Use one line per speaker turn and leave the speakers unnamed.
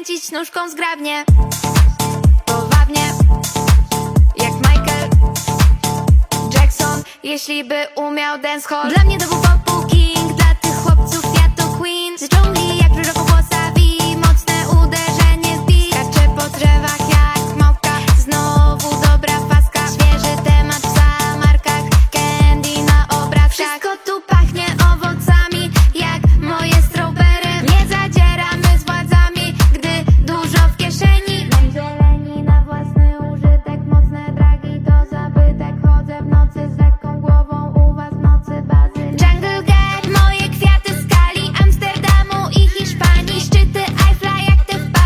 kręcić nóżką zgrabnie, powabnie, jak Michael Jackson, jeśli by umiał dancehall. Dla mnie to był